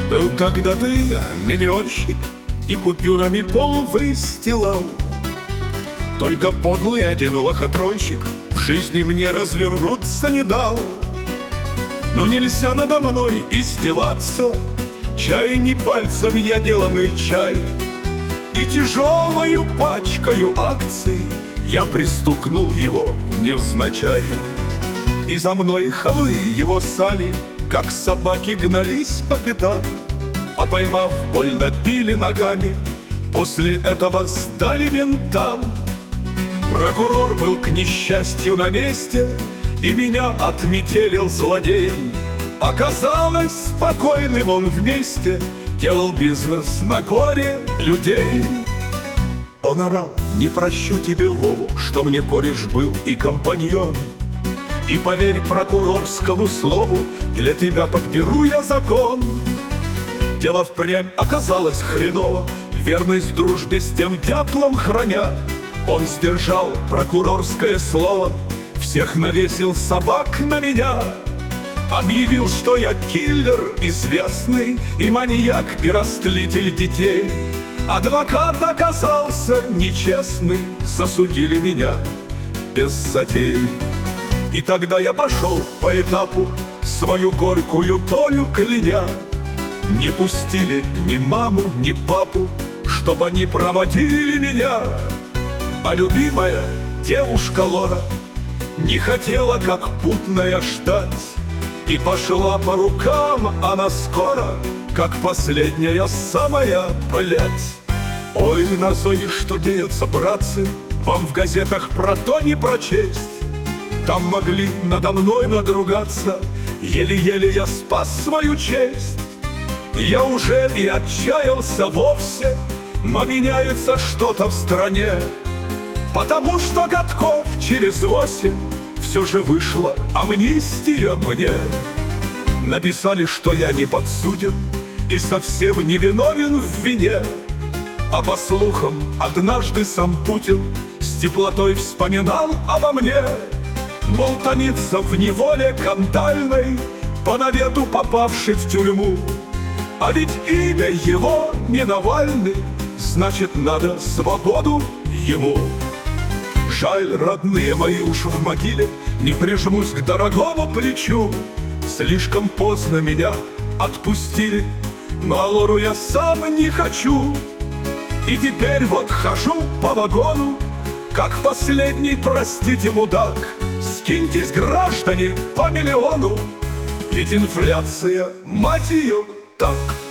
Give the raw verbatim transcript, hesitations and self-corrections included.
Был когда ты миллионщик и купюрами пол выстилал. Только подлый один лохотронщик в жизни мне развернуться не дал. Но нельзя надо мной издеваться, чай не пальцем я деланный чай. И тяжелою пачкою акций я пристукнул его невзначай. И за мной хавы его сали, как собаки гнались по пятам, а поймав, больно били ногами, после этого сдали ментам. Прокурор был к несчастью на месте, и меня отметелил злодей. Оказалось, спокойным он вместе делал бизнес на горе людей. Он орал: не прощу тебе, Вову, что мне кореш был и компаньон. И поверь прокурорскому слову, для тебя подберу я закон. Дело впрямь оказалось хреново, верность дружбе с тем дятлом храня. Он сдержал прокурорское слово, всех навесил собак на меня. Объявил, что я киллер известный и маньяк и растлитель детей. Адвокат оказался нечестный, засудили меня без затей. И тогда я пошел по этапу, свою горькую долю кляня. Не пустили ни маму, ни папу, чтоб они проводили меня. А любимая девушка Лора не хотела, как путная, ждать, и пошла по рукам она скоро, как последняя самая, блядь. Ой, назови, что деется, братцы, вам в газетах про то не прочесть. Там могли надо мной надругаться, еле-еле я спас свою честь. Я уже и отчаялся вовсе, но меняется что-то в стране. Потому что годков через восемь все же вышла амнистия мне. Написали, что я не подсуден и совсем не виновен в вине. А по слухам, однажды сам Путин с теплотой вспоминал обо мне. Мол, томится в неволе кандальной, по навету попавший в тюрьму. А ведь имя его не Навальный, значит, надо свободу ему. Жаль, родные мои уж в могиле, не прижмусь к дорогому плечу. Слишком поздно меня отпустили, но Лору я сам не хочу. И теперь вот хожу по вагону, как последний, простите, мудак. Скиньтесь, граждане, по миллиону, ведь инфляция, мать ее, так.